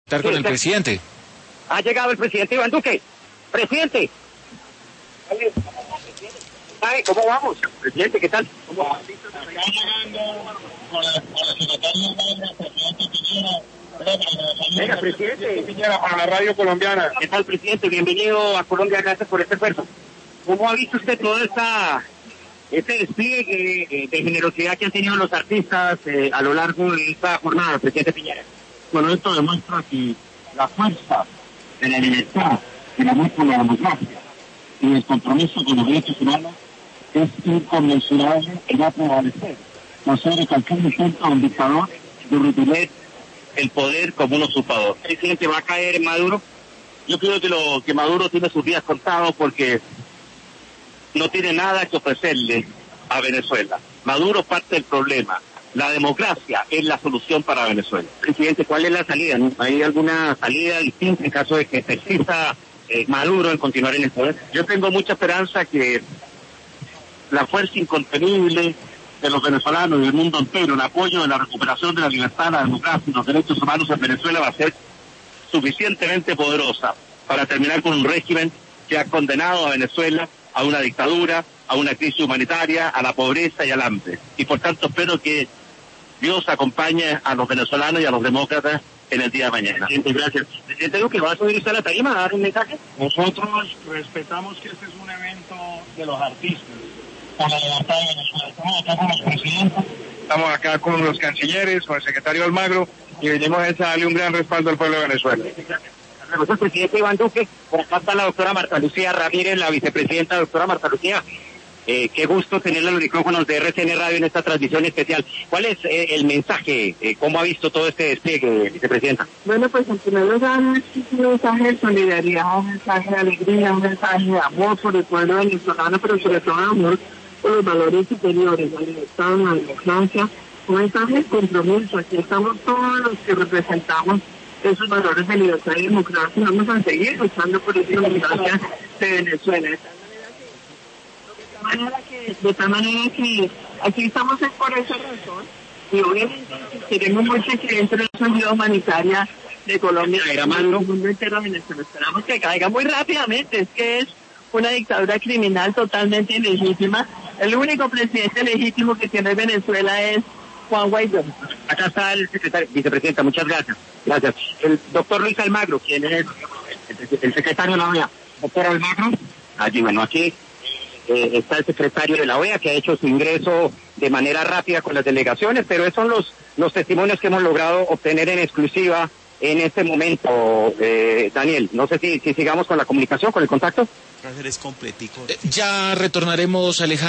Estar con el presidente. Ha llegado el presidente Iván Duque. Presidente. Ay, ¿cómo vamos? Presidente, ¿qué tal? ¿Cómo va? Está llegando con la secretaria del presidente Piñera. Venga, presidente. Piñera para la radio colombiana. ¿Qué tal, presidente? Bienvenido a Colombia, gracias por este esfuerzo. ¿Cómo ha visto usted todo este despliegue de generosidad que han tenido los artistas a lo largo de esta jornada, presidente Piñera? Bueno, esto demuestra que la fuerza de la libertad, el amor por la democracia y el compromiso con los derechos humanos es inconmensurable y va a prevalecer sobre cualquier intento de un dictador de retener el poder como un usurpador. ¿Presidente, va a caer Maduro? Yo creo que Maduro tiene sus días contados porque no tiene nada que ofrecerle a Venezuela. Maduro es parte del problema. La democracia es la solución para Venezuela. Presidente, ¿cuál es la salida? ¿No? ¿Hay alguna salida distinta en caso de que persista Maduro en continuar en el poder? Yo tengo mucha esperanza que la fuerza incontenible de los venezolanos y del mundo entero en apoyo de la recuperación de la libertad, la democracia y los derechos humanos en Venezuela va a ser suficientemente poderosa para terminar con un régimen que ha condenado a Venezuela a una dictadura, a una crisis humanitaria, a la pobreza y al hambre. Y por tanto espero que Dios acompañe a los venezolanos y a los demócratas en el día de mañana. Presidente, gracias. Presidente Duque, ¿va a subir usted a la tarima a dar un mensaje? Nosotros respetamos que este es un evento de los artistas por la libertad de Venezuela. Estamos acá con los presidentes, estamos acá con los cancilleres, con el secretario Almagro, y venimos a darle un gran respaldo al pueblo de Venezuela. Gracias, presidente Iván Duque. Por acá está la doctora Marta Lucía Ramírez, la vicepresidenta. Doctora Marta Lucía, qué gusto tenerle los micrófonos de RCN Radio en esta transmisión especial. ¿Cuál es el mensaje? ¿Cómo ha visto todo este despliegue, vicepresidenta? Bueno, pues en primer lugar un mensaje de solidaridad, un mensaje de alegría, un mensaje de amor por el pueblo venezolano, pero sobre todo de amor por los valores superiores, la libertad, la democracia, un mensaje de compromiso. Aquí estamos todos los que representamos esos valores de libertad y democracia, y vamos a seguir luchando por esa democracia de Venezuela. De tal manera que aquí estamos por esa razón, y obviamente queremos mucho que dentro de esa ayuda humanitaria de Colombia y el mundo entero de Venezuela. Esperamos que caiga muy rápidamente, es que es una dictadura criminal totalmente ilegítima. El único presidente legítimo que tiene Venezuela es Juan Guaidó. Acá está el secretario, vicepresidenta, muchas gracias. Gracias. El doctor Luis Almagro, quien es el secretario de la OEA. Doctor Almagro, allí, bueno, aquí está el secretario de la OEA, que ha hecho su ingreso de manera rápida con las delegaciones, pero esos son los testimonios que hemos logrado obtener en exclusiva en este momento. Daniel, no sé si sigamos con la comunicación, con el contacto. Ya retornaremos, Alejandro.